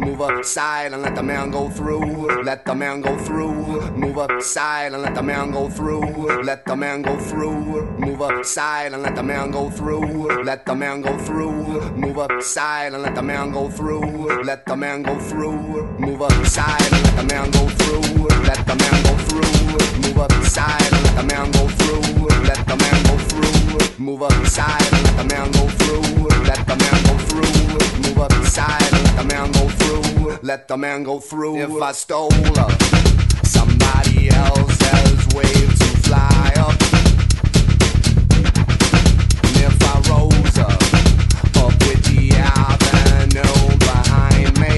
Move aside and let the man go through. Let the man go through. Move aside and let the man go through. Let the man go through. Move aside and let the man go through. Let the man go through. Move aside and let the man go through. Let the man go through. Move aside and let the man go through. Let the man go through. Move aside and let the man go through. Let the man go through. Move aside and let the man go through. Let the man go through. Move aside and let the man go through. Let the man go through. If I stole somebody else's wave to fly up, and if I rose up with the avenue behind me,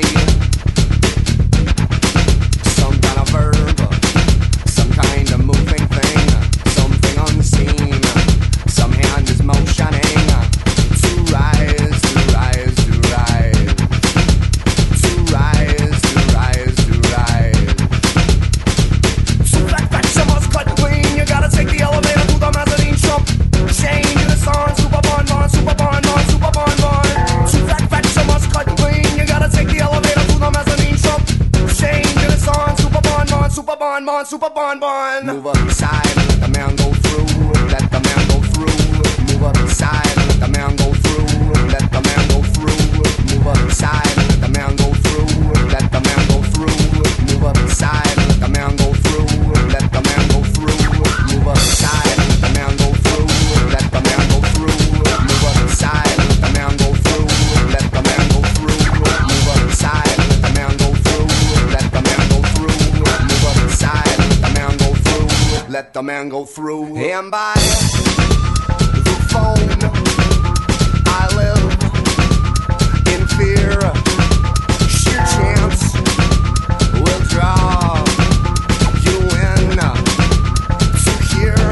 some kind of verb, some kind of moving thing, something unseen, some hand is motioning to rise, to rise, to rise, to rise, to rise, to rise. So that you must cut clean. You gotta take the elevator to the mezzanine shop. Change the song, super bon bon, super bon bon, super bon bon. So that you must cut clean. You gotta take the elevator to the mezzanine shop. Change the song, super bon bon, super bon bon, super bon bon. Move aside, let the man go through. Let the man go through. Move aside, let the man go through. Let the man go through. Move aside, let the man go through. Let the man go through. Move aside, let the man go through. Let the man go through. Move aside, let the man go through. Let the man go through. Move aside, let the man go through. Let the man go through. Move aside, let the man go through. Let the man go through. Move aside, let the man go through. Let the man go through. And by the phone, I live in fear. Sheer chance will draw you in to here.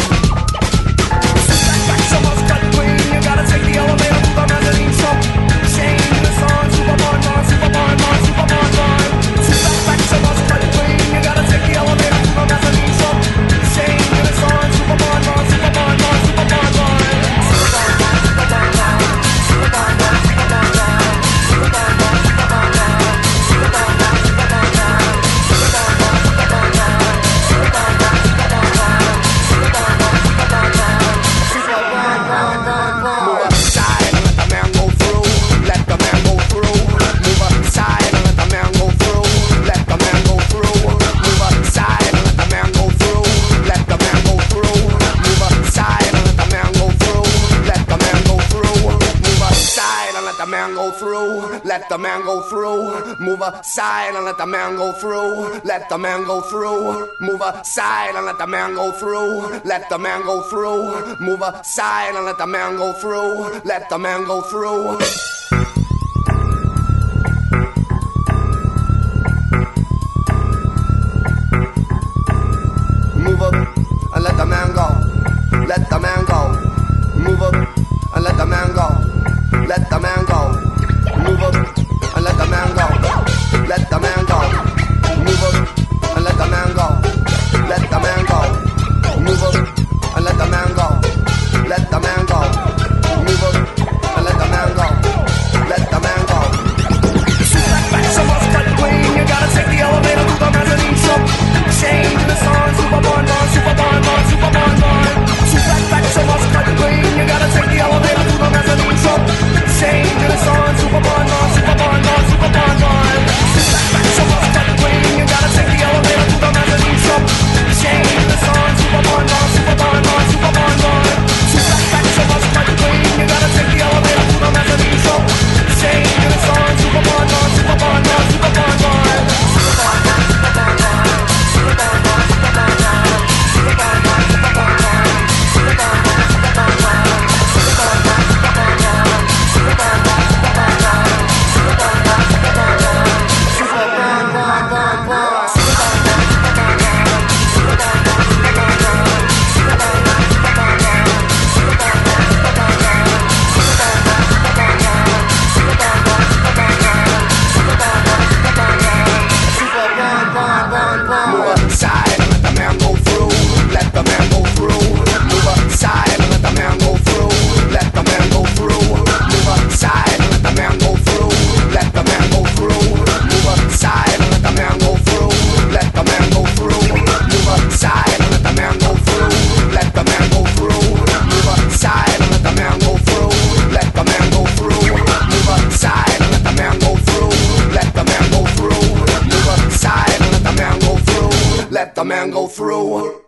So must cut clean. You gotta take the elevator to the mezzanine shop. Change the song, super bon bon, super bon bon, super bon bon. So must cut clean. You gotta take the elevator to the mezzanine shop. Change the song, super bon bon, super bon bon, super bon bon. Super bon bon, super bon bon, super bon bon, super bon bon, super bon bon, super bon bon, super bon bon, super bon bon, super bon bon, super bon bon, super bon bon, super bon bon, super bon bon, super bon bon, super bon bon. Move aside and let the man go through. Let the man go through. Move aside and let the man go through. Let the man go through. Move aside and let the man go through. Let the man go through. Move aside and let the man go through. Let the man go through. Move aside and let the man go through. Let the man go through. Move aside and let the man go through. Let the man go through. Move aside and let the man go through. Let the man go through. Move aside and let the man go through. Let the man go through. Move up and let the man go. Let the man go. Move up and let the man go. Let the man go. Move up and let the man go. Let the man go. Move up and let the man go. Let the man go. Move up and let the man go. Let the man go. Move up and let the man go. man go through.